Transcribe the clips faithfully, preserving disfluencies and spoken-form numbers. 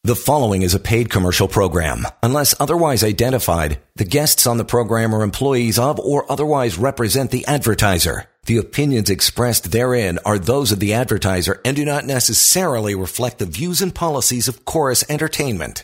The following is a paid commercial program. Unless otherwise identified, the guests on the program are employees of or otherwise represent the advertiser. The opinions expressed therein are those of the advertiser and do not necessarily reflect the views and policies of Chorus Entertainment.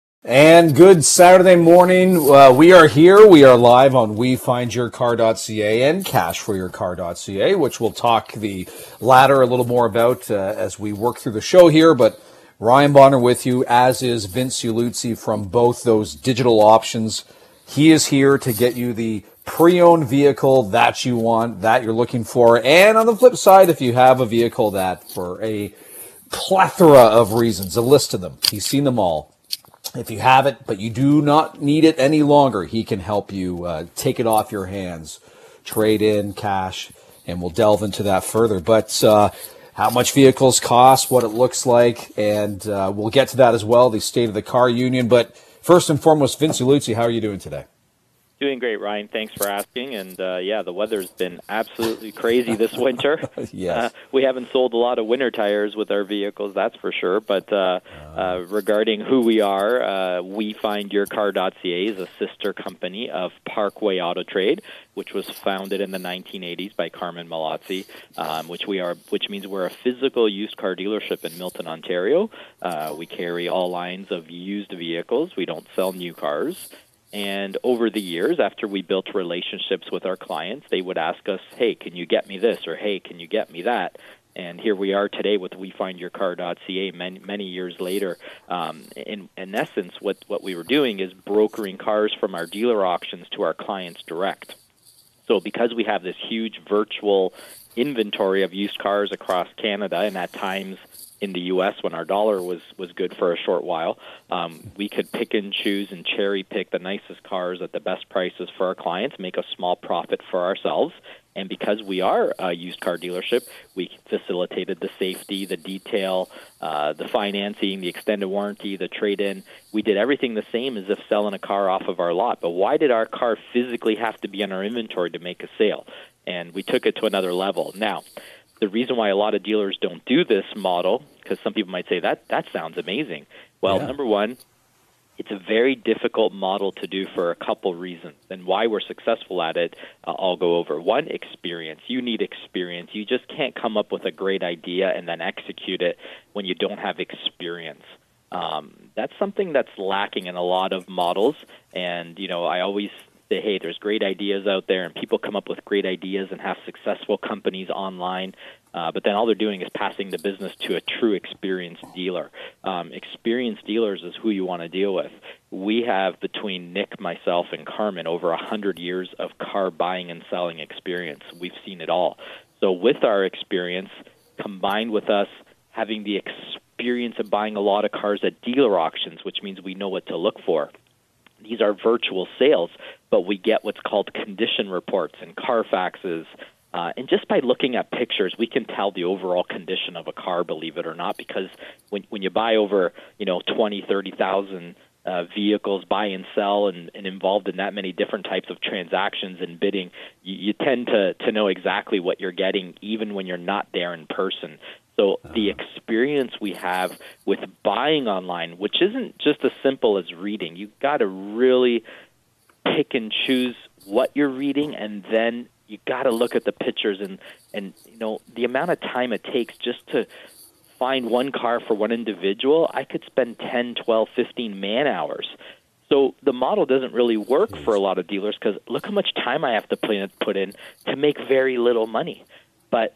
And good Saturday morning. Uh, we are here. We are live on we find your car dot c a and cash for your car dot c a, which we'll talk the latter a little more about uh, as we work through the show here. But Ryan Bonner with you, as is Vince Uluzzi from both those digital options. He is here to get you the pre-owned vehicle that you want, that you're looking for. And on the flip side, if you have a vehicle that for a plethora of reasons, a list of them, he's seen them all. If you have it, but you do not need it any longer, he can help you uh, take it off your hands, trade in, cash, and we'll delve into that further. But uh, how much vehicles cost, what it looks like, and uh, we'll get to that as well, the State of the Car Union. But first and foremost, Vince Uluzzi, how are you doing today? Doing great, Ryan. Thanks for asking. And, uh, yeah, the weather's been absolutely crazy this winter. Yes. Uh, we haven't sold a lot of winter tires with our vehicles, that's for sure. But uh, uh, regarding who we are, uh, we find your car dot c a is a sister company of Parkway Auto Trade, which was founded in the nineteen eighties by Carmen Malazzi, um, which we are, which means we're a physical used car dealership in Milton, Ontario. Uh, we carry all lines of used vehicles. We don't sell new cars. And over the years, after we built relationships with our clients, they would ask us, hey, can you get me this? Or, hey, can you get me that? And here we are today with we find your car dot c a many, many years later. Um, in, in essence, what, what we were doing is brokering cars from our dealer auctions to our clients direct. So because we have this huge virtual inventory of used cars across Canada, and at times in the U S when our dollar was, was good for a short while, um, we could pick and choose and cherry pick the nicest cars at the best prices for our clients, make a small profit for ourselves. And because we are a used car dealership, we facilitated the safety, the detail, uh, the financing, the extended warranty, the trade-in. We did everything the same as if selling a car off of our lot. But why did our car physically have to be in our inventory to make a sale? And we took it to another level. Now, the reason why a lot of dealers don't do this model, because some people might say, that that sounds amazing. Well, yeah. Number one, it's a very difficult model to do for a couple reasons. And why we're successful at it, uh, I'll go over. One, experience. You need experience. You just can't come up with a great idea and then execute it when you don't have experience. Um, that's something that's lacking in a lot of models. And, you know, I always say, hey, there's great ideas out there, and people come up with great ideas and have successful companies online, uh, but then all they're doing is passing the business to a true experienced dealer. Um, experienced dealers is who you want to deal with. We have, between Nick, myself, and Carmen, over one hundred years of car buying and selling experience. We've seen it all. So with our experience, combined with us having the experience of buying a lot of cars at dealer auctions, which means we know what to look for. These are virtual sales, but we get what's called condition reports and Carfaxes. Uh, and just by looking at pictures, we can tell the overall condition of a car, believe it or not, because when when you buy over, you know, twenty, thirty thousand uh, vehicles, buy and sell, and, and involved in that many different types of transactions and bidding, you, you tend to, to know exactly what you're getting, even when you're not there in person. So the experience we have with buying online, which isn't just as simple as reading, you've got to really pick and choose what you're reading, and then you got to look at the pictures and, and you know, the amount of time it takes just to find one car for one individual. I could spend ten, twelve, fifteen man hours. So the model doesn't really work for a lot of dealers because look how much time I have to put in to make very little money. But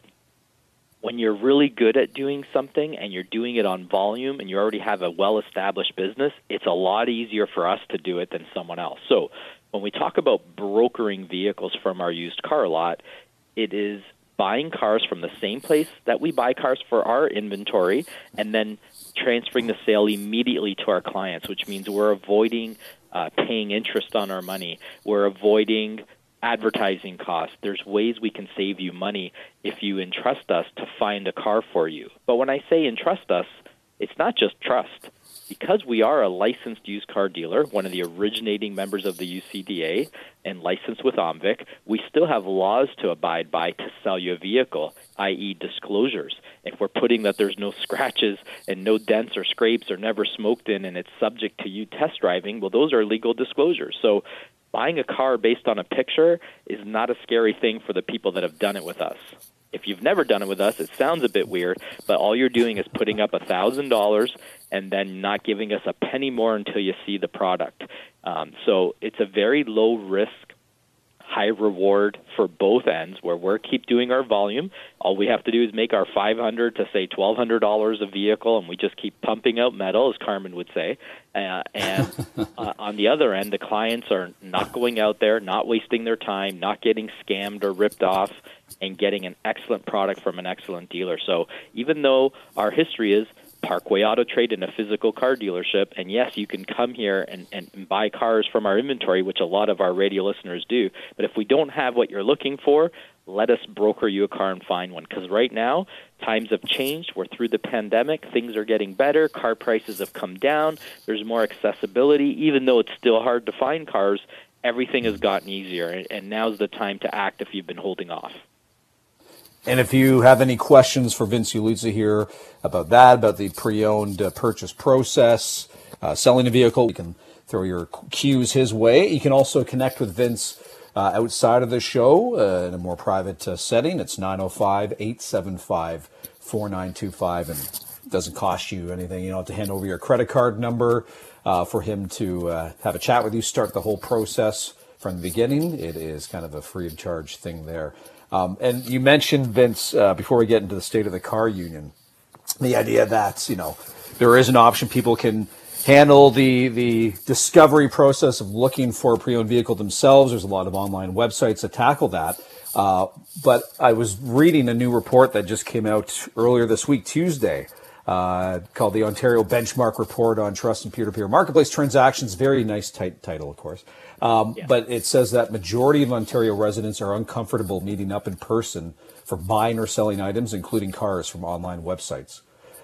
when you're really good at doing something and you're doing it on volume and you already have a well-established business, it's a lot easier for us to do it than someone else. So when we talk about brokering vehicles from our used car lot, it is buying cars from the same place that we buy cars for our inventory and then transferring the sale immediately to our clients, which means we're avoiding uh, paying interest on our money. We're avoiding advertising costs. There's ways we can save you money if you entrust us to find a car for you. But when I say entrust us, it's not just trust. Because we are a licensed used car dealer, one of the originating members of the U C D A, and licensed with OMVIC, we still have laws to abide by to sell you a vehicle, that is disclosures. if we're putting that there's no scratches and no dents or scrapes or never smoked in, and it's subject to you test driving, well, those are legal disclosures. So buying a car based on a picture is not a scary thing for the people that have done it with us. If you've never done it with us, it sounds a bit weird, but all you're doing is putting up one thousand dollars and then not giving us a penny more until you see the product. Um, so it's a very low risk, high reward for both ends, where we're keep doing our volume. All we have to do is make our five hundred to say twelve hundred dollars a vehicle, and we just keep pumping out metal, as Carmen would say. Uh, and uh, on the other end, the clients are not going out there, not wasting their time, not getting scammed or ripped off, and getting an excellent product from an excellent dealer. So even though our history is Parkway Auto Trade in a physical car dealership, and yes, you can come here and, and, and buy cars from our inventory, which a lot of our radio listeners do, but if we don't have what you're looking for, let us broker you a car and find one. Because right now, times have changed. We're through the pandemic. Things are getting better. Car prices have come down. There's more accessibility. Even though it's still hard to find cars, everything has gotten easier, and, and now's the time to act if you've been holding off. And if you have any questions for Vince Ieluzzi here about that, about the pre-owned uh, purchase process, uh, selling a vehicle, you can throw your cues his way. You can also connect with Vince uh, outside of the show uh, in a more private uh, setting. It's nine oh five, eight seven five, four nine two five, and it doesn't cost you anything. You don't have to hand over your credit card number uh, for him to uh, have a chat with you, start the whole process from the beginning. It is kind of a free of charge thing there. Um, and you mentioned, Vince, uh, before we get into the state of the car union, the idea that, you know, there is an option people can handle the the discovery process of looking for a pre-owned vehicle themselves. There's a lot of online websites that tackle that. Uh, but I was reading a new report that just came out earlier this week, Tuesday, uh, called the Ontario Benchmark Report on Trust and Peer-to-Peer Marketplace Transactions. Very nice tight title, of course. Um, yeah. But it says that majority of Ontario residents are uncomfortable meeting up in person for buying or selling items, including cars, from online websites.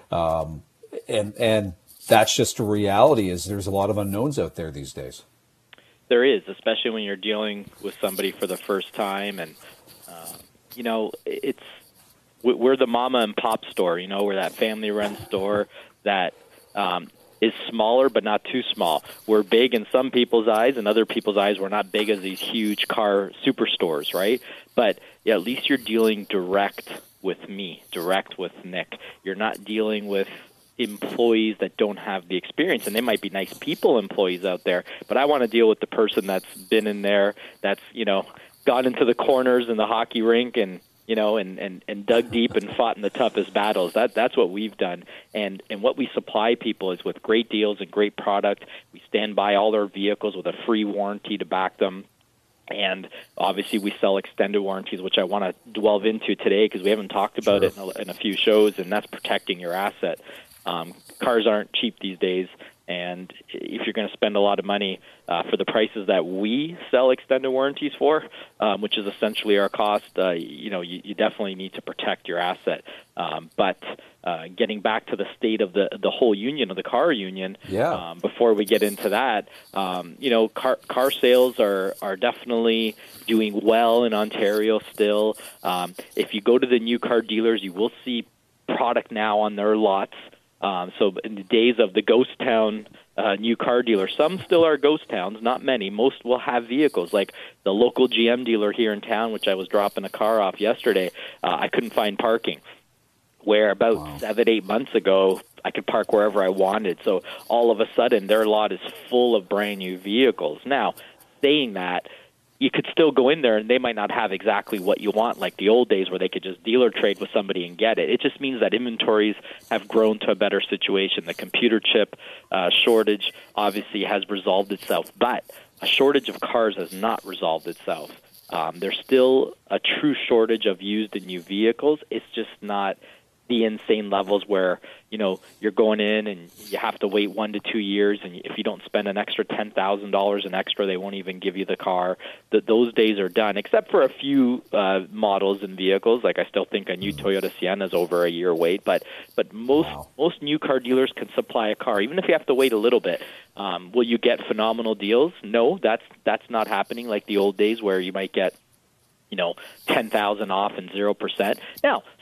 Um, and and that's just a reality, is there's a lot of unknowns out there these days. There is, especially when you're dealing with somebody for the first time. And, uh, you know, it's we're the mama and pop store, you know, we're that family-run store that um, is smaller but not too small. We're big in some people's eyes, and other people's eyes we're not big as these huge car superstores, right? But yeah, at least you're dealing direct with me, direct with Nick. You're not dealing with employees that don't have the experience, and they might be nice people, employees out there, but I want to deal with the person that's been in there, that's, you know, got into the corners in the hockey rink and, you know, and, and, and dug deep and fought in the toughest battles. That that's what we've done. And and what we supply people is with great deals and great product. We stand by all our vehicles with a free warranty to back them. And obviously we sell extended warranties, which I want to delve into today because we haven't talked about sure. it in a, in a few shows, and that's protecting your asset. Um, cars aren't cheap these days, and if you're going to spend a lot of money uh, for the prices that we sell extended warranties for, um, which is essentially our cost, uh, you know, you, you definitely need to protect your asset. Um, but uh, getting back to the state of the the whole union, of the car union, yeah. um, before we get into that, um, you know, car car sales are, are definitely doing well in Ontario still. Um, if you go to the new car dealers, you will see product now on their lots. Um, so in the days of the ghost town uh, new car dealer, some still are ghost towns, not many. Most will have vehicles. Like the local G M dealer here in town, which I was dropping a car off yesterday, uh, I couldn't find parking. Where about wow. seven, eight months ago, I could park wherever I wanted. So all of a sudden, their lot is full of brand new vehicles. Now, saying that, you could still go in there and they might not have exactly what you want, like the old days where they could just dealer trade with somebody and get it. It just means that inventories have grown to a better situation. The computer chip uh, shortage obviously has resolved itself, but a shortage of cars has not resolved itself. Um, there's still a true shortage of used and new vehicles. It's just not the insane levels where, you know, you're going in and you have to wait one to two years, and if you don't spend an extra ten thousand dollars an extra, they won't even give you the car. The, those days are done, except for a few uh, models and vehicles. Like I still think a new Toyota Sienna is over a year wait, but but most wow. most new car dealers can supply a car, even if you have to wait a little bit. Um, will you get phenomenal deals? No, that's that's not happening like the old days where you might get, you know, ten thousand off and zero percent. Now,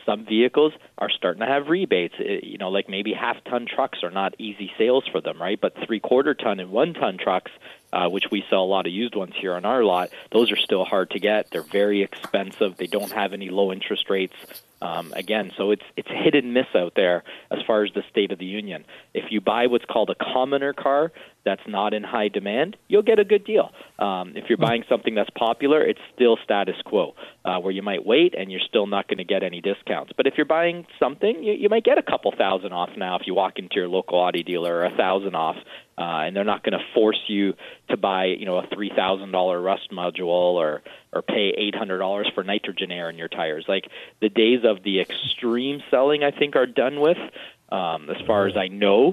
some vehicles are starting to have rebates. It, you know, like maybe half-ton trucks are not easy sales for them, right? But three-quarter ton and one-ton trucks, uh, which we sell a lot of used ones here on our lot, those are still hard to get. They're very expensive. They don't have any low interest rates. Um, again, so it's it's hit and miss out there as far as the State of the Union. If you buy what's called a commoner car that's not in high demand, you'll get a good deal. Um, if you're buying something that's popular, it's still status quo, uh, where you might wait and you're still not going to get any discounts. But if you're buying something, you, you might get a couple thousand off now if you walk into your local Audi dealer, or a thousand off, uh, and they're not going to force you to buy, you know, a three thousand dollars rust module or or pay eight hundred dollars for nitrogen air in your tires. Like, the days of the extreme selling, I think, are done with, um, as far as I know.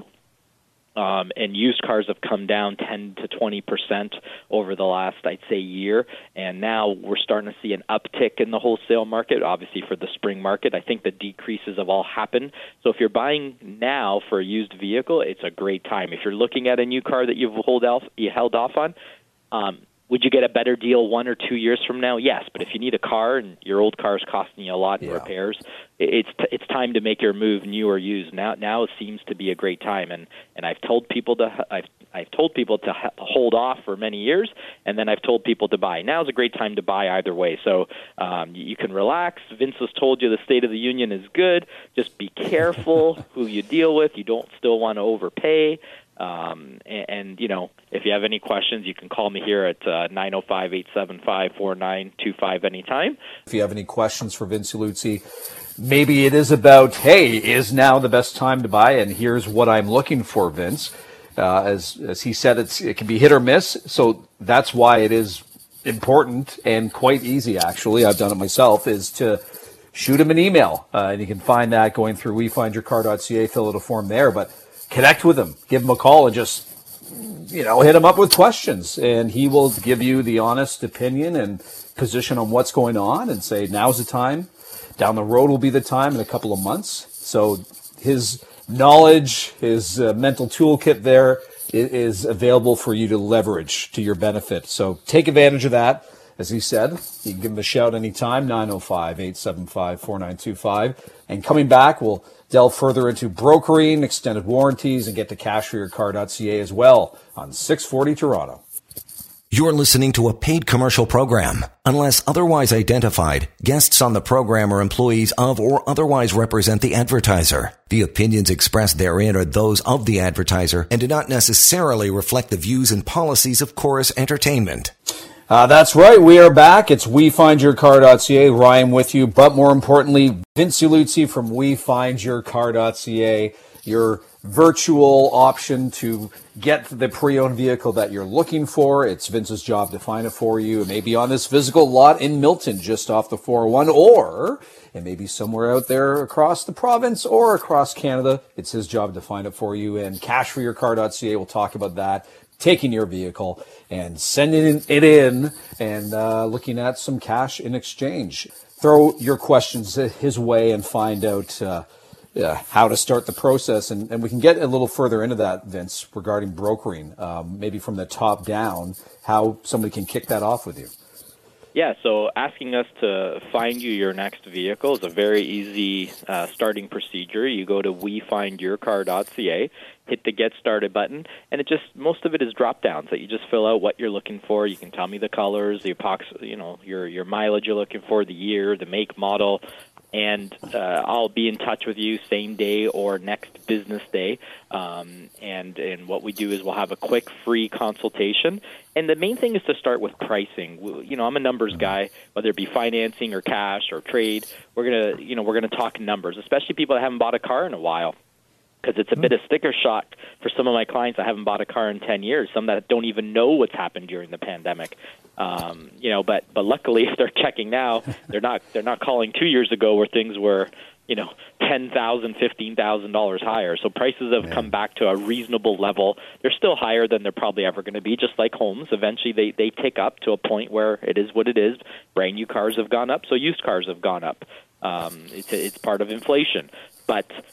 Um, and used cars have come down ten to twenty percent over the last, I'd say, year. And now we're starting to see an uptick in the wholesale market, obviously for the spring market. I think the decreases have all happened. So if you're buying now for a used vehicle, it's a great time. If you're looking at a new car that you've hold off, you held off on, um, would you get a better deal one or two years from now? Yes, but if you need a car and your old car is costing you a lot in Yeah. repairs, it's t- it's time to make your move, new or used. Now now it seems to be a great time, and, and I've told people to I've I've told people to ha- hold off for many years, and then I've told people to buy. Now is a great time to buy either way. So um, you, you can relax. Vince has told you the State of the Union is good. Just be careful who you deal with. You don't still want to overpay. Um, and, and, you know, if you have any questions, you can call me here at uh, nine oh five, eight seven five, four nine two five anytime. If you have any questions for Vince Ieluzzi, maybe it is about, hey, is now the best time to buy? And here's what I'm looking for, Vince. Uh, as as he said, it's, it can be hit or miss. So that's why it is important and quite easy, actually. I've done it myself, is to shoot him an email. Uh, and you can find that going through we find your car dot c a, fill out a form there. But connect with him, give him a call, and just, you know, hit him up with questions, and he will give you the honest opinion and position on what's going on and say, now's the time. Down the road will be the time in a couple of months. So his knowledge, his uh, mental toolkit there is available for you to leverage to your benefit. So take advantage of that. As he said, you can give him a shout anytime, nine oh five, eight seven five, four nine two five. And coming back, we'll delve further into brokering, extended warranties, and get to cash for your car dot c a as well on six forty Toronto. You're listening to a paid commercial program. Unless otherwise identified, guests on the program are employees of or otherwise represent the advertiser. The opinions expressed therein are those of the advertiser and do not necessarily reflect the views and policies of Chorus Entertainment. Uh, that's right. We are back. It's we find your car dot c a. Ryan with you, but more importantly, Vince Ieluzzi from we find your car dot c a, your virtual option to get the pre-owned vehicle that you're looking for. It's Vince's job to find it for you. It may be on this physical lot in Milton, just off the four oh one, or it may be somewhere out there across the province or across Canada. It's his job to find it for you. And cash for your car dot c a, we'll talk about that. Taking your vehicle and sending it in and uh, looking at some cash in exchange. Throw your questions his way and find out uh, uh, how to start the process. And, and we can get a little further into that, Vince, regarding brokering, um, maybe from the top down, how somebody can kick that off with you. Yeah, so asking us to find you your next vehicle is a very easy uh, starting procedure. You go to we find your car dot c a, hit the Get Started button, and it just, most of it is drop-downs that you just fill out what you're looking for. You can tell me the colors, the epox, you know, your your mileage you're looking for, the year, the make, model, and uh, I'll be in touch with you same day or next business day. Um, and and what we do is we'll have a quick free consultation. And the main thing is to start with pricing. You know, I'm a numbers guy, whether it be financing or cash or trade. We're gonna, you know, we're gonna talk numbers, especially people that haven't bought a car in a while, because it's a bit of sticker shock for some of my clients that haven't bought a car in ten years, some that don't even know what's happened during the pandemic. Um, you know, but but luckily, if they're checking now, they're not they're not calling two years ago where things were, you know, ten thousand, fifteen thousand dollars higher. So prices have yeah. come back to a reasonable level. They're still higher than they're probably ever going to be, just like homes. Eventually, they they tick up to a point where it is what it is. Brand new cars have gone up, so used cars have gone up. Um, it's it's part of inflation, but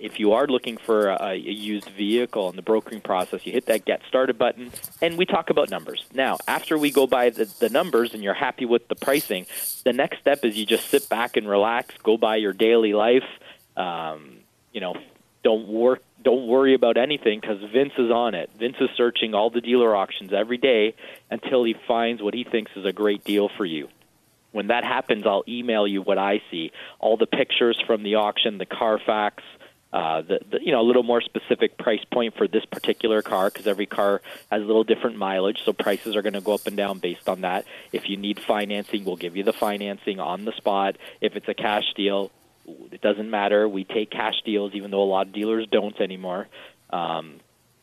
if you are looking for a, a used vehicle in the brokering process, you hit that Get Started button, and we talk about numbers. Now, after we go by the, the numbers and you're happy with the pricing, the next step is you just sit back and relax, go by your daily life. Um, you know, don't work. Don't worry about anything because Vince is on it. Vince is searching all the dealer auctions every day until he finds what he thinks is a great deal for you. When that happens, I'll email you what I see, all the pictures from the auction, the Carfax, uh, the, the you know a little more specific price point for this particular car because every car has a little different mileage, so prices are going to go up and down based on that. If you need financing, we'll give you the financing on the spot. If it's a cash deal, it doesn't matter. We take cash deals, even though a lot of dealers don't anymore. Um,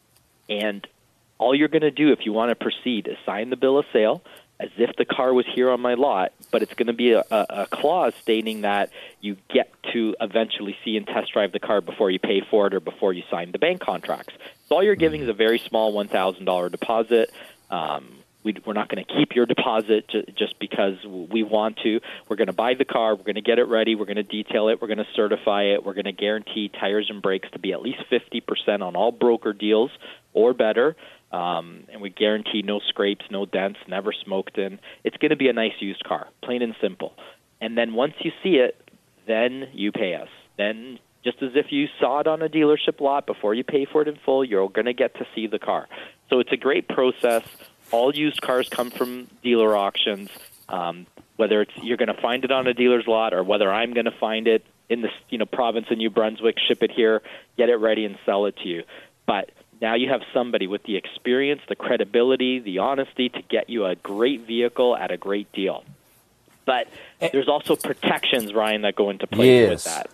and all you're going to do if you want to proceed is sign the bill of sale as if the car was here on my lot, but it's going to be a, a, a clause stating that you get to eventually see and test drive the car before you pay for it or before you sign the bank contracts. So all you're giving is a very small one thousand dollars deposit. Um, We, we're not going to keep your deposit j- just because we want to. We're going to buy the car. We're going to get it ready. We're going to detail it. We're going to certify it. We're going to guarantee tires and brakes to be at least fifty percent on all broker deals or better. Um, and we guarantee no scrapes, no dents, never smoked in. It's going to be a nice used car, plain and simple. And then once you see it, then you pay us. Then just as if you saw it on a dealership lot before you pay for it in full, you're going to get to see the car. So it's a great process. All used cars come from dealer auctions, um, whether it's you're going to find it on a dealer's lot or whether I'm going to find it in the you know province of New Brunswick, ship it here, get it ready, and sell it to you. But now you have somebody with the experience, the credibility, the honesty to get you a great vehicle at a great deal. But there's also protections, Ryan, that go into play yes. with that.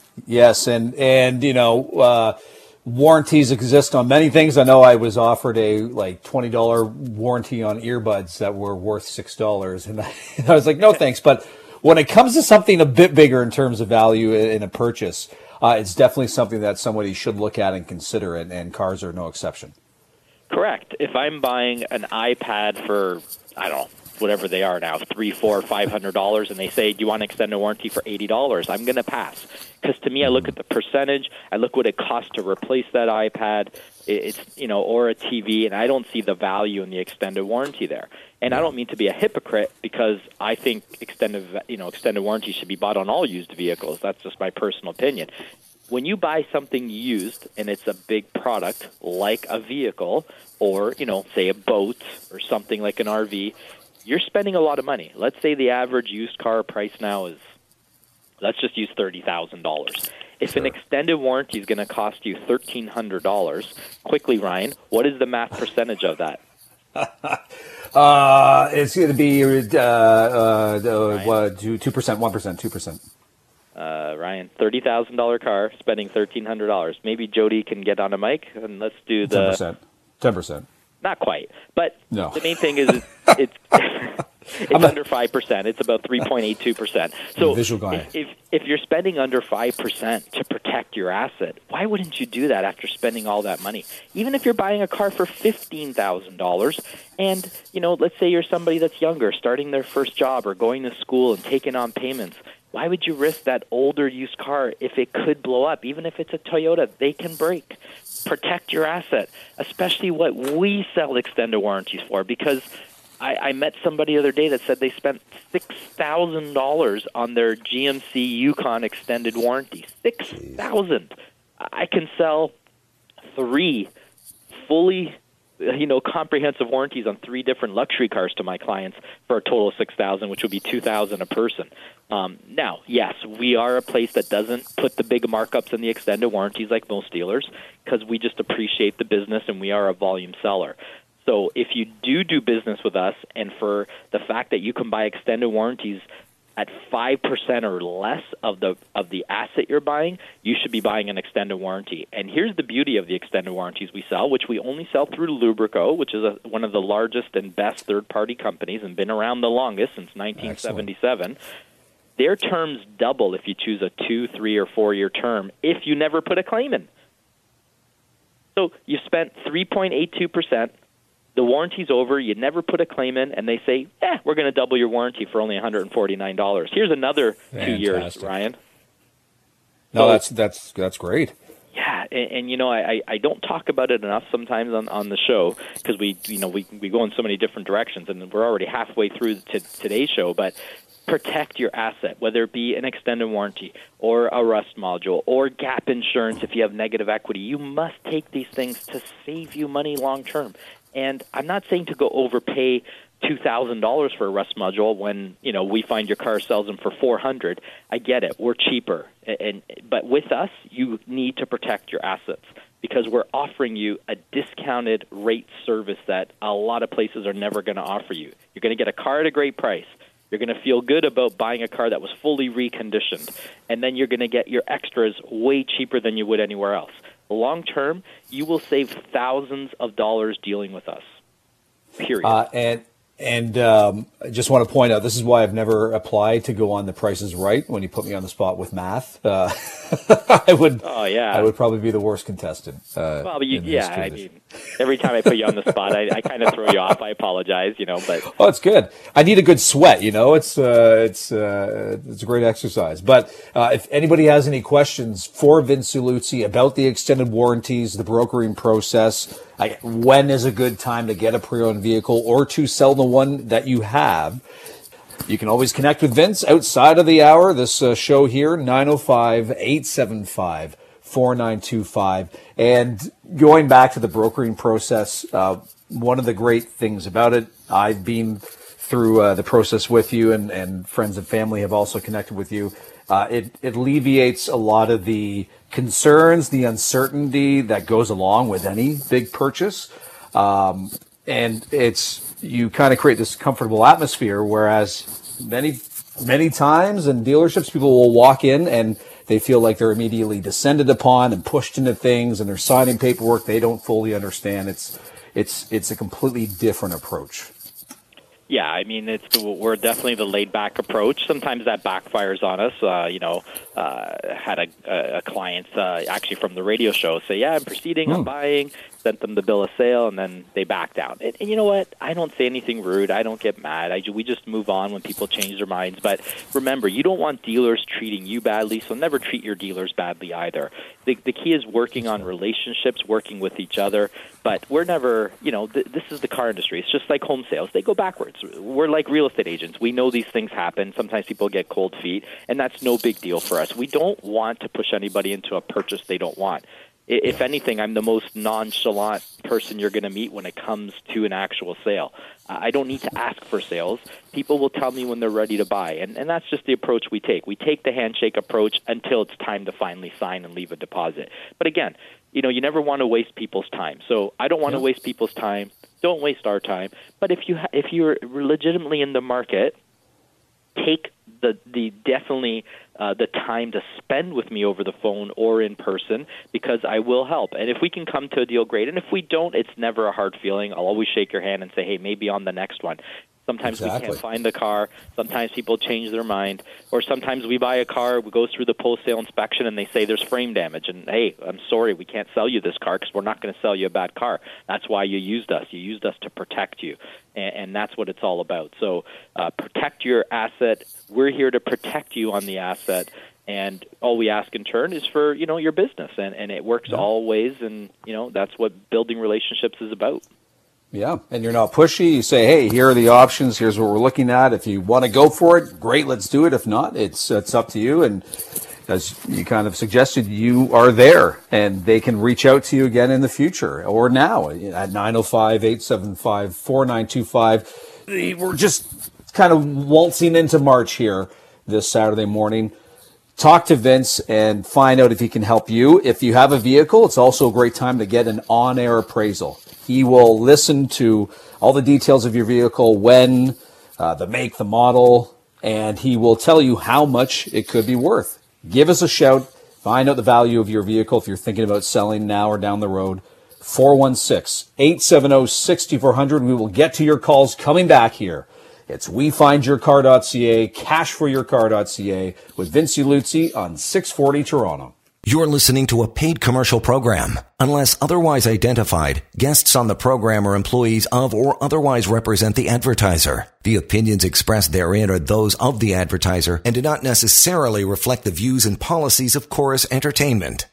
Yes, and, and you know, uh, warranties exist on many things. I know I was offered a like twenty dollars warranty on earbuds that were worth six dollars, and I, I was like, no thanks. But when it comes to something a bit bigger in terms of value in a purchase, uh, it's definitely something that somebody should look at and consider, and, and cars are no exception. Correct. If I'm buying an iPad for, I don't know, whatever they are now, three, four, five hundred dollars, and they say, "Do you want to extend a warranty for eighty dollars?" I'm going to pass because to me, I look at the percentage, I look what it costs to replace that iPad, it's you know, or a T V, and I don't see the value in the extended warranty there. And I don't mean to be a hypocrite because I think extended you know extended warranty should be bought on all used vehicles. That's just my personal opinion. When you buy something used and it's a big product like a vehicle or, you know, say a boat or something like an R V, you're spending a lot of money. Let's say the average used car price now is, let's just use thirty thousand dollars. If sure. an extended warranty is going to cost you thirteen hundred dollars, quickly, Ryan, what is the math percentage of that? uh, it's going to be uh, uh, uh, two percent, one percent, two percent. Uh, Ryan, thirty thousand dollars car, spending thirteen hundred dollars. Maybe Jody can get on a mic and let's do the... ten percent. ten percent. Not quite. But no. The main thing is it's, it's, it's under five percent. It's about three point eight two percent. So visual guy. If, if, if you're spending under five percent to protect your asset, why wouldn't you do that after spending all that money? Even if you're buying a car for fifteen thousand dollars and, you know, let's say you're somebody that's younger, starting their first job or going to school and taking on payments, why would you risk that older used car if it could blow up? Even if it's a Toyota, they can break. Protect your asset, especially what we sell extended warranties for, because I, I met somebody the other day that said they spent six thousand dollars on their G M C Yukon extended warranty. six thousand dollars. I can sell three fully you know, comprehensive warranties on three different luxury cars to my clients for a total of six thousand dollars, which would be two thousand dollars a person. Um, now, yes, we are a place that doesn't put the big markups in the extended warranties like most dealers because we just appreciate the business and we are a volume seller. So if you do do business with us and for the fact that you can buy extended warranties at five percent or less of the of the asset you're buying, you should be buying an extended warranty. And here's the beauty of the extended warranties we sell, which we only sell through Lubrico, which is a, one of the largest and best third-party companies and been around the longest since nineteen seventy-seven. Excellent. Their terms double if you choose a two, three, or four-year term if you never put a claim in. So you spent three point eight two percent. The warranty's over, you never put a claim in, and they say, eh, we're going to double your warranty for only one hundred forty-nine dollars. Here's another Fantastic. two years, Ryan. No, so, that's that's that's great. Yeah, and, and you know, I, I don't talk about it enough sometimes on, on the show because we, you know, we we go in so many different directions, and we're already halfway through to today's show. But protect your asset, whether it be an extended warranty or a rust module or gap insurance if you have negative equity. You must take these things to save you money long term. And I'm not saying to go overpay two thousand dollars for a rust module when, you know, We Find Your Car sells them for four hundred dollars. I get it. We're cheaper. And but with us, you need to protect your assets because we're offering you a discounted rate service that a lot of places are never going to offer you. You're going to get a car at a great price. You're going to feel good about buying a car that was fully reconditioned. And then you're going to get your extras way cheaper than you would anywhere else. Long term, you will save thousands of dollars dealing with us. Period. Uh, and and um, I just want to point out, this is why I've never applied to go on The Price is Right when you put me on the spot with math. Uh, I would. Oh yeah. I would probably be the worst contestant. Uh, well, you, yeah. I mean, every time I put you on the spot, I, I kind of throw you off. I apologize, you know. But oh, it's good. I need a good sweat. You know, it's uh, it's uh, it's a great exercise. But uh, if anybody has any questions for Vince Ieluzzi about the extended warranties, the brokering process, like when is a good time to get a pre-owned vehicle or to sell the one that you have, you can always connect with Vince outside of the hour. This uh, show here, nine oh five, eight seven five, four nine two five. And going back to the brokering process, uh, one of the great things about it, I've been through uh, the process with you, and, and friends and family have also connected with you. Uh, it, it alleviates a lot of the concerns, the uncertainty that goes along with any big purchase. Um, and it's, you kind of create this comfortable atmosphere, whereas many, many times in dealerships, people will walk in and they feel like they're immediately descended upon and pushed into things, and they're signing paperwork they don't fully understand. It's, it's, it's a completely different approach. Yeah, I mean, it's we're definitely the laid-back approach. Sometimes that backfires on us. Uh, you know, uh, had a, a client uh, actually from the radio show say, yeah, I'm proceeding, mm. I'm buying, sent them the bill of sale, and then they back down. And, and you know what? I don't say anything rude. I don't get mad. I, we just move on when people change their minds. But remember, you don't want dealers treating you badly, so never treat your dealers badly either. The, the key is working on relationships, working with each other. But we're never, you know, th- this is the car industry. It's just like home sales. They go backwards. We're like real estate agents. We know these things happen. Sometimes people get cold feet, and that's no big deal for us. We don't want to push anybody into a purchase they don't want. If anything, I'm the most nonchalant person you're going to meet when it comes to an actual sale. I don't need to ask for sales. People will tell me when they're ready to buy, and, and that's just the approach we take. We take the handshake approach until it's time to finally sign and leave a deposit. But again, you know, you never want to waste people's time. So I don't want to waste people's time. Don't waste our time. But if you ha- if you're legitimately in the market, take the the definitely uh, the time to spend with me over the phone or in person, because I will help. And if we can come to a deal, great. And if we don't, it's never a hard feeling. I'll always shake your hand and say, hey, maybe on the next one. Sometimes exactly. we can't find the car. Sometimes people change their mind. Or sometimes we buy a car, we go through the post-sale inspection, and they say there's frame damage. And, hey, I'm sorry, we can't sell you this car because we're not going to sell you a bad car. That's why you used us. You used us to protect you. And, and that's what it's all about. So uh, protect your asset. We're here to protect you on the asset. And all we ask in turn is for, you know, your business. And, and it works yeah. all ways. And, you know, that's what building relationships is about. Yeah, and you're not pushy. You say, hey, here are the options. Here's what we're looking at. If you want to go for it, great, let's do it. If not, it's it's up to you. And as you kind of suggested, you are there, and they can reach out to you again in the future or now at nine oh five, eight seven five, four nine two five. We're just kind of waltzing into March here this Saturday morning. Talk to Vince and find out if he can help you. If you have a vehicle, it's also a great time to get an on-air appraisal. He will listen to all the details of your vehicle, when, uh, the make, the model, and he will tell you how much it could be worth. Give us a shout. Find out the value of your vehicle if you're thinking about selling now or down the road. four one six, eight seven zero, six four zero zero. We will get to your calls coming back here. It's we find your car dot c a, cash for your car dot c a with Vince Ieluzzi on six forty Toronto. You're listening to a paid commercial program. Unless otherwise identified, guests on the program are employees of or otherwise represent the advertiser. The opinions expressed therein are those of the advertiser and do not necessarily reflect the views and policies of Chorus Entertainment.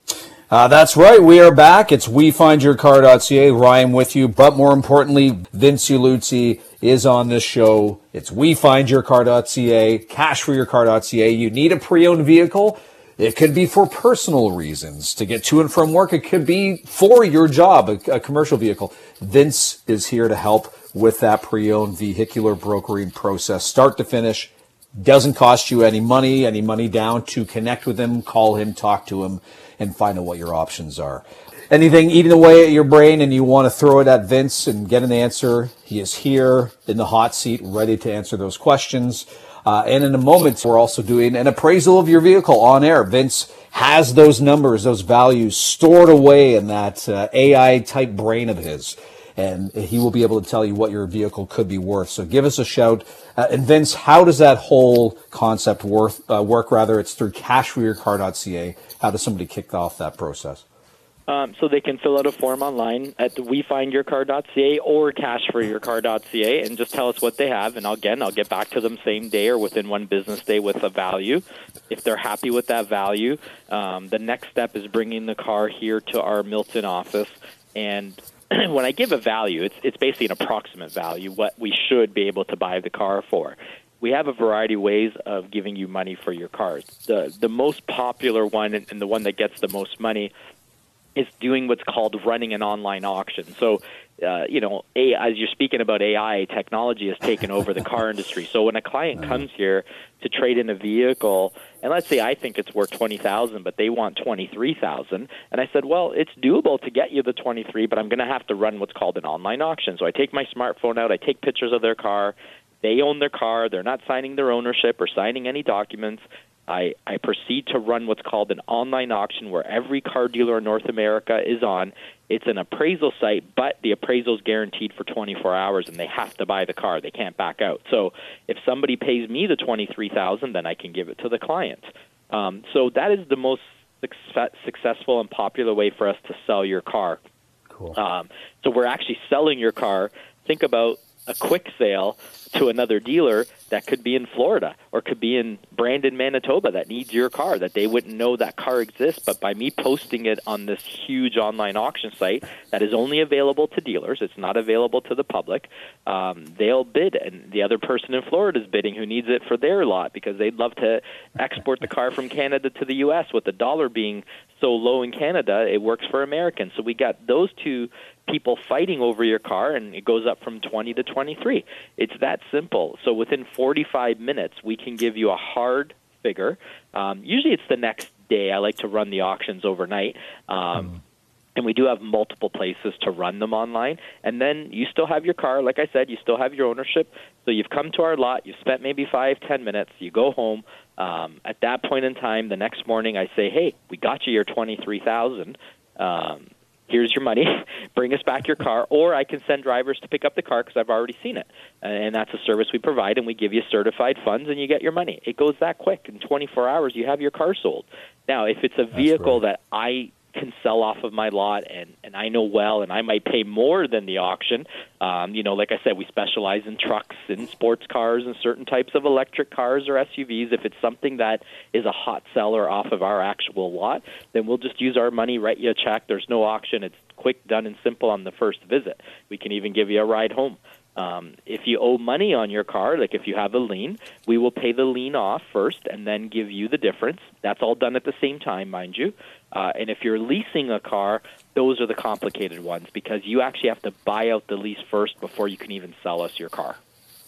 Uh, that's right. We are back. It's we find your car dot c a. Ryan with you. But more importantly, Vince Iuluzzi is on this show. It's we find your car dot c a, cash for your car dot c a. You need a pre-owned vehicle. It could be for personal reasons, to get to and from work. It could be for your job, a, a commercial vehicle. Vince is here to help with that pre-owned vehicular brokering process, start to finish. Doesn't cost you any money, any money down to connect with him, call him, talk to him, and find out what your options are. Anything eating away at your brain and you want to throw it at Vince and get an answer, he is here in the hot seat, ready to answer those questions. Uh, and in a moment, we're also doing an appraisal of your vehicle on air. Vince has those numbers, those values stored away in that uh, A I-type brain of his. And he will be able to tell you what your vehicle could be worth. So give us a shout. Uh, and Vince, how does that whole concept worth, uh, work? Rather, it's through cash for your car dot c a. How does somebody kick off that process? Um, so they can fill out a form online at we find your car dot c a or cash for your car dot c a and just tell us what they have. And again, I'll get back to them same day or within one business day with a value. If they're happy with that value, um, the next step is bringing the car here to our Milton office. And when I give a value, it's it's basically an approximate value, what we should be able to buy the car for. We have a variety of ways of giving you money for your cars. The the most popular one and the one that gets the most money is doing what's called running an online auction. So, uh, you know, a, as you're speaking about A I, technology has taken over the car industry. So when a client comes here to trade in a vehicle, and let's say I think it's worth twenty thousand dollars, but they want twenty-three thousand dollars, and I said, well, it's doable to get you the twenty-three, but I'm going to have to run what's called an online auction. So I take my smartphone out, I take pictures of their car. They own their car. They're not signing their ownership or signing any documents. I, I proceed to run what's called an online auction where every car dealer in North America is on. It's an appraisal site, but the appraisal is guaranteed for twenty-four hours, and they have to buy the car. They can't back out. So if somebody pays me the twenty-three thousand dollars, then I can give it to the client. Um, so that is the most success, successful and popular way for us to sell your car. Cool. Um, so we're actually selling your car. Think about a quick sale to another dealer that could be in Florida or could be in Brandon, Manitoba that needs your car, that they wouldn't know that car exists. But by me posting it on this huge online auction site that is only available to dealers, it's not available to the public, um, they'll bid. And the other person in Florida is bidding who needs it for their lot because they'd love to export the car from Canada to the U S With the dollar being so low in Canada, it works for Americans. So we got those two people fighting over your car, and it goes up from twenty to twenty-three. It's that simple. So within forty-five minutes, we can give you a hard figure. Um, usually it's the next day. I like to run the auctions overnight. Um, mm. And we do have multiple places to run them online. And then you still have your car. Like I said, you still have your ownership. So you've come to our lot. You've spent maybe five, ten minutes. You go home. Um, at that point in time, the next morning, I say, hey, we got you your twenty-three thousand dollars. Um, here's your money, bring us back your car, or I can send drivers to pick up the car because I've already seen it. And that's a service we provide, and we give you certified funds, and you get your money. It goes that quick. In twenty-four hours, you have your car sold. Now, if it's a vehicle that I can sell off of my lot and, and I know well, and I might pay more than the auction, um, you know, like I said, we specialize in trucks and sports cars and certain types of electric cars or S U Vs. If it's something that is a hot seller off of our actual lot, then we'll just use our money, write you a check. There's no auction. It's quick, done, and simple on the first visit. We can even give you a ride home. Um, if you owe money on your car, like if you have a lien, we will pay the lien off first and then give you the difference. That's all done at the same time, mind you. Uh, and if you're leasing a car, those are the complicated ones because you actually have to buy out the lease first before you can even sell us your car.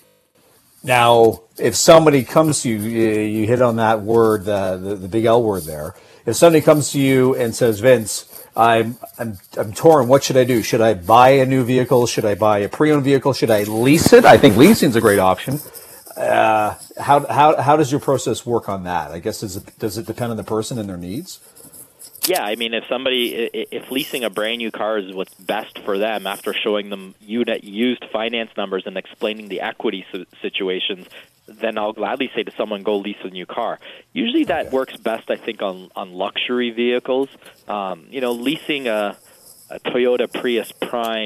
Now, if somebody comes to you, you hit on that word, uh, the, the big L word there. If somebody comes to you and says, Vince, I'm, I'm I'm torn. What should I do? Should I buy a new vehicle? Should I buy a pre-owned vehicle? Should I lease it? I think leasing is a great option. Uh, how how how does your process work on that? I guess does it does it depend on the person and their needs? Yeah, I mean, if somebody if leasing a brand new car is what's best for them after showing them used finance numbers and explaining the equity situations, then I'll gladly say to someone, go lease a new car. Usually that okay. works best, I think, on, on luxury vehicles. Um, you know, leasing a, a Toyota Prius Prime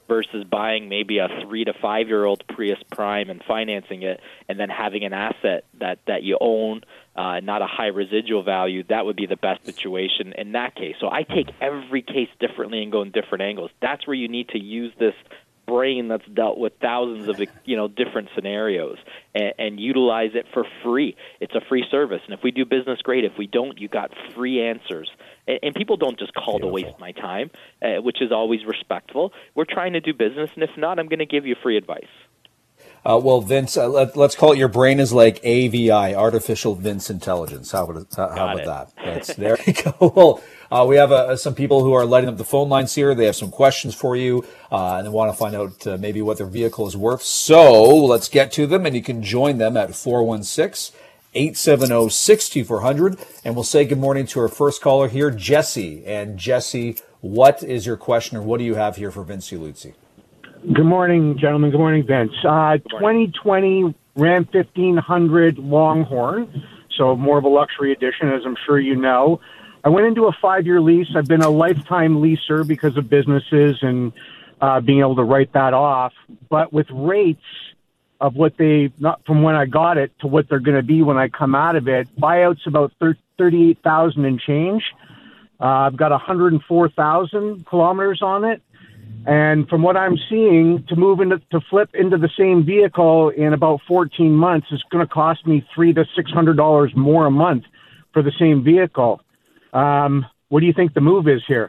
versus buying maybe a three to five year old Prius Prime and financing it, and then having an asset that that you own, uh, not a high residual value. That would be the best situation in that case. So I take every case differently and go in different angles. That's where you need to use this brain that's dealt with thousands of, you know, different scenarios, and, and utilize it for free. It's a free service, and if we do business, great. If we don't, you got free answers. And, and people don't just call Beautiful. to waste my time, uh, which is always respectful. We're trying to do business, and if not, I'm going to give you free advice. Uh, well, Vince, uh, let, let's call it your brain is like A V I, artificial Vince intelligence. How about, how, how about that? That's, there you go. Well, uh, we have uh, some people who are lighting up the phone lines here. They have some questions for you, uh, and they want to find out uh, maybe what their vehicle is worth. So let's get to them, and you can join them at four one six, eight seven zero, six two four zero zero. And we'll say good morning to our first caller here, Jesse. And Jesse, what is your question, or what do you have here for Vince Iuluzzi? Good morning, gentlemen. Good morning, Vince. Uh, twenty twenty Ram fifteen hundred Longhorn, so more of a luxury edition, as I'm sure you know. I went into a five-year lease. I've been a lifetime leaser because of businesses and uh, being able to write that off. But with rates of what they, not from when I got it to what they're going to be when I come out of it, buyout's about thirty-eight thousand and change. Uh, I've got one hundred four thousand kilometers on it. And from what I'm seeing, to move into to flip into the same vehicle in about fourteen months is going to cost me three to six hundred dollars more a month for the same vehicle. Um, what do you think the move is here?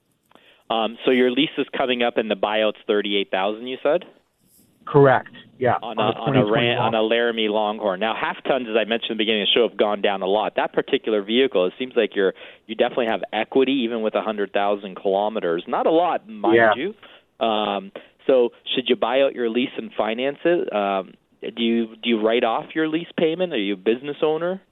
Um, so your lease is coming up, and the buyout's thirty-eight thousand. You said? Correct. Yeah. On a on a, Ran, on a Laramie Longhorn. Now, half tons, as I mentioned at the beginning of the show, have gone down a lot. That particular vehicle, it seems like you're you definitely have equity, even with a hundred thousand kilometers. Not a lot, mind yeah. you. Um, so, should you buy out your lease and finance it? Um, do you do you write off your lease payment? Are you a business owner?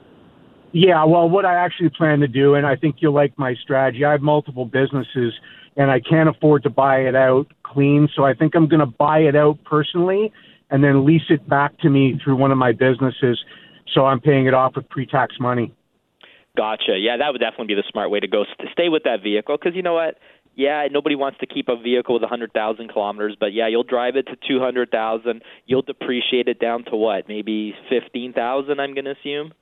Yeah. Well, what I actually plan to do, and I think you'll like my strategy. I have multiple businesses, and I can't afford to buy it out clean. So I think I'm going to buy it out personally and then lease it back to me through one of my businesses. So I'm paying it off with pre-tax money. Gotcha. Yeah, that would definitely be the smart way to go. Stay with that vehicle, because you know what? Yeah, nobody wants to keep a vehicle with one hundred thousand kilometers, but yeah, you'll drive it to two hundred thousand. You'll depreciate it down to what? Maybe fifteen thousand, I'm going to assume?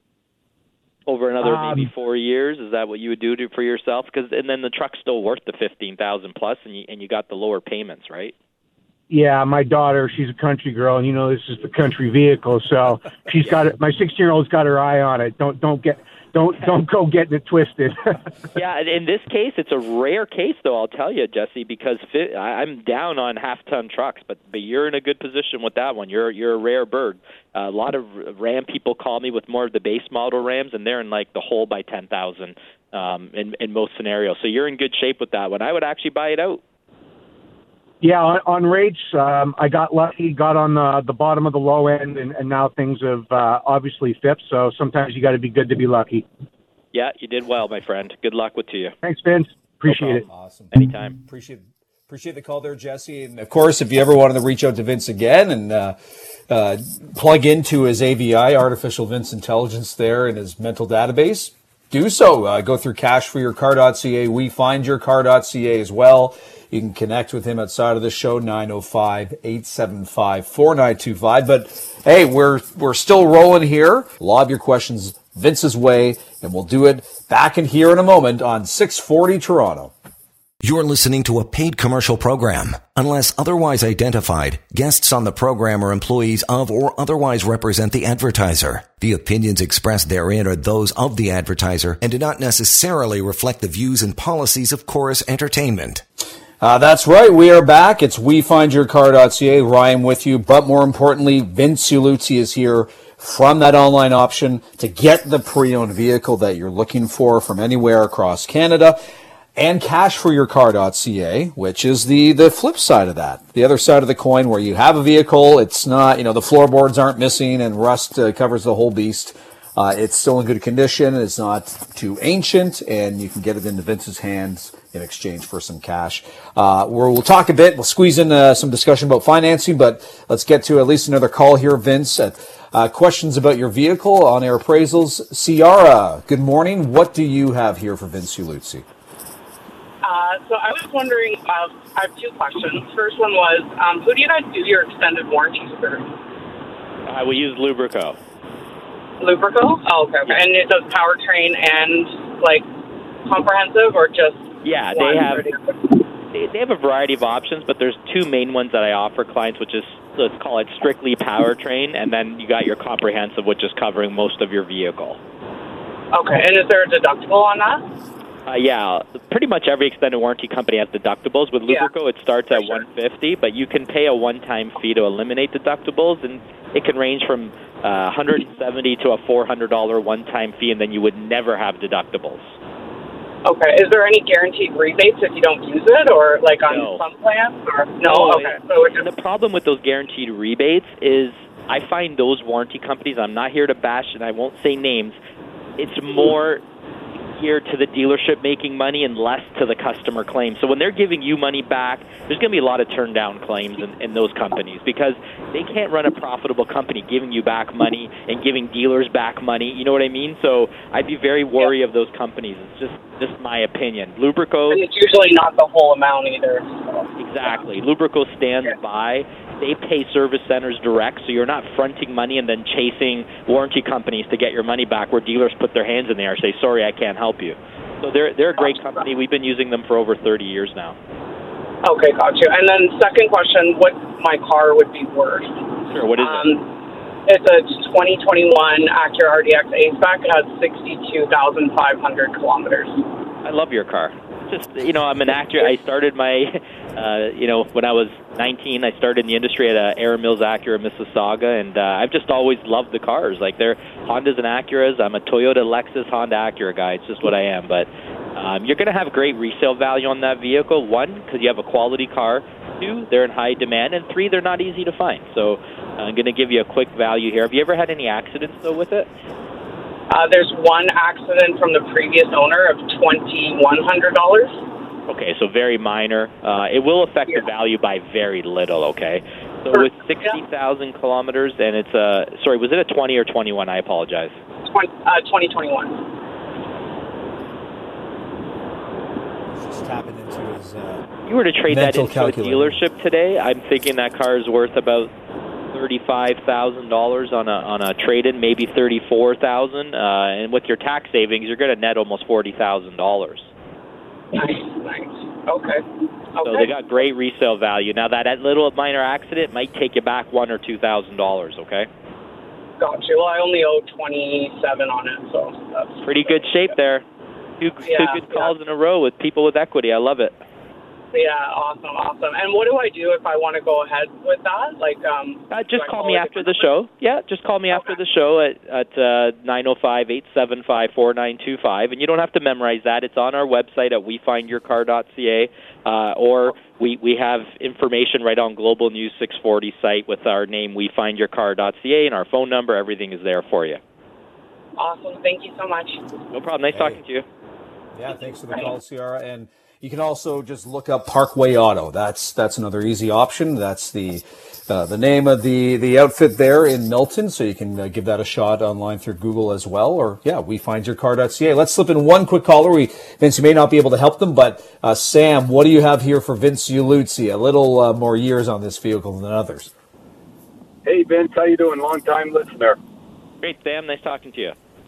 Over another um, maybe four years, is that what you would do to, for yourself? Because and then the truck's still worth the fifteen thousand plus, and you and you got the lower payments, right? Yeah, my daughter, she's a country girl, and you know this is the country vehicle, so she's got it. My sixteen-year-old's got her eye on it. Don't don't get don't don't go getting it twisted. Yeah, in this case, it's a rare case, though. I'll tell you, Jesse, because fi- I'm down on half-ton trucks, but but you're in a good position with that one. You're you're a rare bird. Uh, a lot of Ram people call me with more of the base model Rams, and they're in like the hole by ten thousand um, in in most scenarios. So you're in good shape with that one. I would actually buy it out. Yeah, on, on rates, um, I got lucky, got on the, the bottom of the low end, and, and now things have uh, obviously flipped. So sometimes you got to be good to be lucky. Yeah, you did well, my friend. Good luck with to you. Thanks, Vince. Appreciate no it. Awesome. Anytime. Appreciate appreciate the call there, Jesse. And of course, if you ever wanted to reach out to Vince again and uh, uh, plug into his A V I, artificial Vince intelligence, there in his mental database, do so. Uh, go through cash for your car dot c a. we find your car dot c a as well. You can connect with him outside of the show, nine oh five, eight seven five, four nine two five. But, hey, we're we're still rolling here. Lob your questions Vince's way, and we'll do it back in here in a moment on six forty Toronto. You're listening to a paid commercial program. Unless otherwise identified, guests on the program are employees of or otherwise represent the advertiser. The opinions expressed therein are those of the advertiser and do not necessarily reflect the views and policies of Chorus Entertainment. Uh, that's right. We are back. It's we find your car dot c a. Ryan with you. But more importantly, Vince Iuluzzi is here from that online option to get the pre-owned vehicle that you're looking for from anywhere across Canada. And cash for your car dot c a, which is the, the flip side of that. The other side of the coin where you have a vehicle, it's not, you know, the floorboards aren't missing and rust uh, covers the whole beast. Uh, it's still in good condition. It's not too ancient, and you can get it into Vince's hands in exchange for some cash. Uh, we'll talk a bit. We'll squeeze in uh, some discussion about financing, but let's get to at least another call here, Vince. Uh, uh, questions about your vehicle, on-air appraisals. Ciara, good morning. What do you have here for Vince Iuluzzi? Uh, so I was wondering, uh, I have two questions. First one was, um, who do you guys do your extended warranties for? Uh, we use Lubrico. Lubrico? Oh, okay, okay. And it does powertrain and, like, comprehensive, or just Yeah, one they have or the other? they, they have a variety of options, but there's two main ones that I offer clients, which is, let's call it strictly powertrain, and then you got your comprehensive, which is covering most of your vehicle. Okay, and is there a deductible on that? Uh, yeah, pretty much every extended warranty company has deductibles. With Lubrico, Yeah, it starts at sure. one hundred fifty dollars, but you can pay a one-time fee to eliminate deductibles, and it can range from uh, one hundred seventy dollars to a four hundred dollars one-time fee, and then you would never have deductibles. Okay, is there any guaranteed rebates if you don't use it, or like on No. some plans? Or no, No, okay. So it And just, the problem with those guaranteed rebates is I find those warranty companies, I'm not here to bash, and I won't say names, it's more geared to the dealership making money and less to the customer claim. So when they're giving you money back, there's going to be a lot of turn down claims in, in those companies because they can't run a profitable company giving you back money and giving dealers back money. You know what I mean? So I'd be very wary Yeah. of those companies. It's just just my opinion. Lubrico, and it's usually not the whole amount either. So. exactly. Lubrico stands Yeah. by. They pay service centers direct, so you're not fronting money and then chasing warranty companies to get your money back where dealers put their hands in the air and say, sorry, I can't help you. So they're they're a great company. We've been using them for over thirty years now. Okay, got you. And then second question, what my car would be worth? Sure, what is um, it? It's a twenty twenty-one Acura R D X A-Spec. It has sixty-two thousand five hundred kilometers. I love your car. Just, you know, I'm an actor. I started my, uh, you know, when I was nineteen, I started in the industry at uh, Aaron Mills Acura Mississauga, and uh, I've just always loved the cars. Like, they're Hondas and Acuras. I'm a Toyota, Lexus, Honda, Acura guy. It's just what I am. But um, you're going to have great resale value on that vehicle. One, because you have a quality car. Two, they're in high demand. And three, they're not easy to find. So I'm going to give you a quick value here. Have you ever had any accidents, though, with it? Uh, there's one accident from the previous owner of twenty-one hundred dollars. Okay, so very minor. Uh, it will affect Yeah. the value by very little, okay? So Sure. with sixty thousand kilometers, and it's a, sorry, was it a twenty or twenty-one? I apologize. twenty, uh, twenty twenty-one. Just tapping into his. Uh, If you were to trade that Mental into calculator. a dealership today, I'm thinking that car is worth about thirty-five thousand dollars on a on a trade-in, maybe thirty-four thousand dollars. Uh, and with your tax savings, you're going to net almost forty thousand dollars. Nice, nice. Okay. Okay. So they got great resale value. Now, that little minor accident might take you back one or two thousand dollars, okay? Got you. Well, I only owe twenty-seven on it, so that's Pretty good shape there. Two, Yeah, two good calls yeah. in a row with people with equity. I love it. Yeah, awesome, awesome. And what do I do if I want to go ahead with that? Like, um, Uh, do just I call call me a after the different show. Yeah, just call me after Okay. the show at at uh, nine oh five, eight seven five, four nine two five. And you don't have to memorize that. It's on our website at we find your car dot c a, uh, or we, we have information right on Global News six forty site with our name, we find your car dot c a, and our phone number. Everything is there for you. Awesome. Thank you so much. No problem. Nice Hey. talking to you. Yeah, thanks for the call, Ciara. And you can also just look up Parkway Auto. That's that's another easy option. That's the uh, the name of the, the outfit there in Milton, so you can uh, give that a shot online through Google as well. Or, yeah, we find your car dot c a. Let's slip in one quick caller. We, Vince, you may not be able to help them, but uh, Sam, what do you have here for Vince Uluzzi? A little uh, more years on this vehicle than others. Hey, Vince, how you doing? Long-time listener. Great, Sam. Nice talking to you.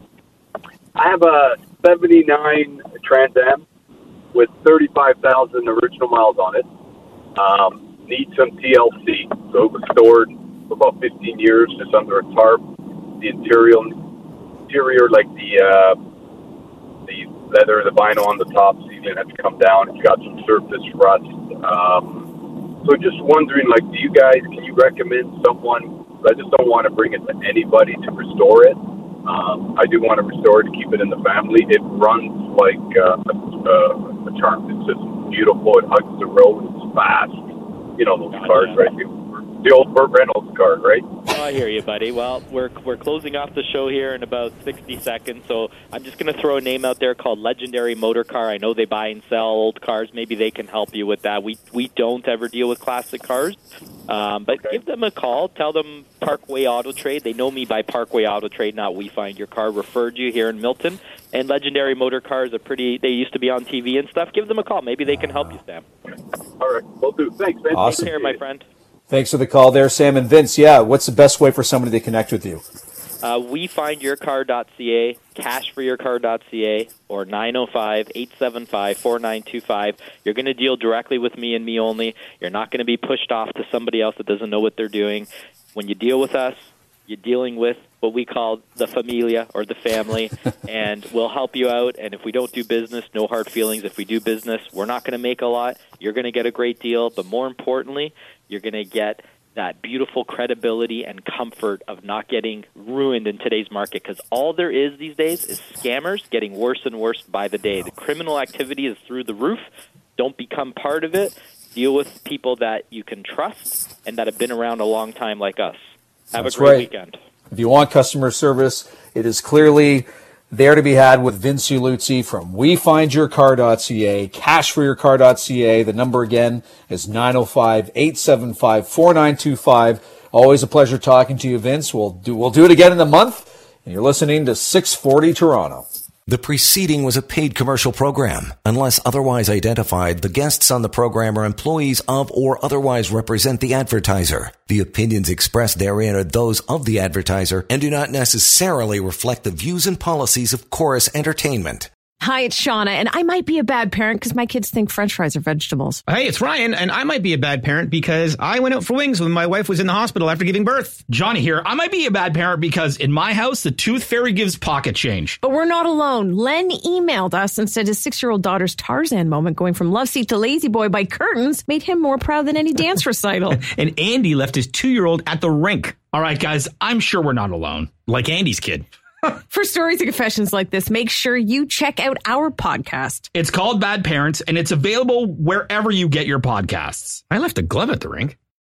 I have a seventy-nine Trans Am with thirty-five thousand original miles on it. Um, needs some T L C. So it was stored for about fifteen years just under a tarp. The interior, interior like the uh, the leather, the vinyl on the top ceiling had to come down. It's got some surface rust. Um, so just wondering, like, do you guys, can you recommend someone? I just don't want to bring it to anybody to restore it. Um, I do want to restore it to keep it in the family. It runs like uh, a, a charm. It's just beautiful. It hugs the road. It's fast. You know those Gotcha. cars, right? The, the old Burt Reynolds car, right? Oh, I hear you, buddy. Well, we're we're closing off the show here in about sixty seconds, so I'm just going to throw a name out there called Legendary Motor Car. I know they buy and sell old cars. Maybe they can help you with that. We we don't ever deal with classic cars, um, but okay. Give them a call. Tell them Parkway Auto Trade. They know me by Parkway Auto Trade, not We Find Your Car. Referred you here in Milton. And Legendary Motor Cars are pretty, they used to be on T V and stuff. Give them a call. Maybe they can help you, Sam. All right. Will do. Thanks, man. Awesome. Take care, my friend. Thanks for the call there, Sam. And Vince, yeah, what's the best way for somebody to connect with you? Uh, we find your car dot c a, cash for your car dot c a, or nine oh five, eight seven five, four nine two five. You're going to deal directly with me and me only. You're not going to be pushed off to somebody else that doesn't know what they're doing. When you deal with us, you're dealing with what we call the familia or the family, and we'll help you out. And if we don't do business, no hard feelings. If we do business, we're not going to make a lot. You're going to get a great deal, but more importantly, you're going to get that beautiful credibility and comfort of not getting ruined in today's market, because all there is these days is scammers getting worse and worse by the day. The criminal activity is through the roof. Don't become part of it. Deal with people that you can trust and that have been around a long time like us. Have That's a great right. weekend. If you want customer service, it is clearly there to be had with Vince Uluzzi from we find your car dot c a, cash for your car dot c a. The number again is nine oh five, eight seven five, four nine two five. Always a pleasure talking to you, Vince. We'll do, we'll do it again in the month. And you're listening to six forty Toronto. The preceding was a paid commercial program. Unless otherwise identified, the guests on the program are employees of or otherwise represent the advertiser. The opinions expressed therein are those of the advertiser and do not necessarily reflect the views and policies of Chorus Entertainment. Hi, it's Shauna, and I might be a bad parent because my kids think French fries are vegetables. Hey, it's Ryan, and I might be a bad parent because I went out for wings when my wife was in the hospital after giving birth. Johnny here. I might be a bad parent because in my house, the tooth fairy gives pocket change. But we're not alone. Len emailed us and said his six-year-old daughter's Tarzan moment going from love seat to lazy boy by curtains made him more proud than any dance recital. And Andy left his two-year-old at the rink. All right, guys, I'm sure we're not alone. Like Andy's kid. For stories and confessions like this, make sure you check out our podcast. It's called Bad Parents, and it's available wherever you get your podcasts. I left a glove at the rink.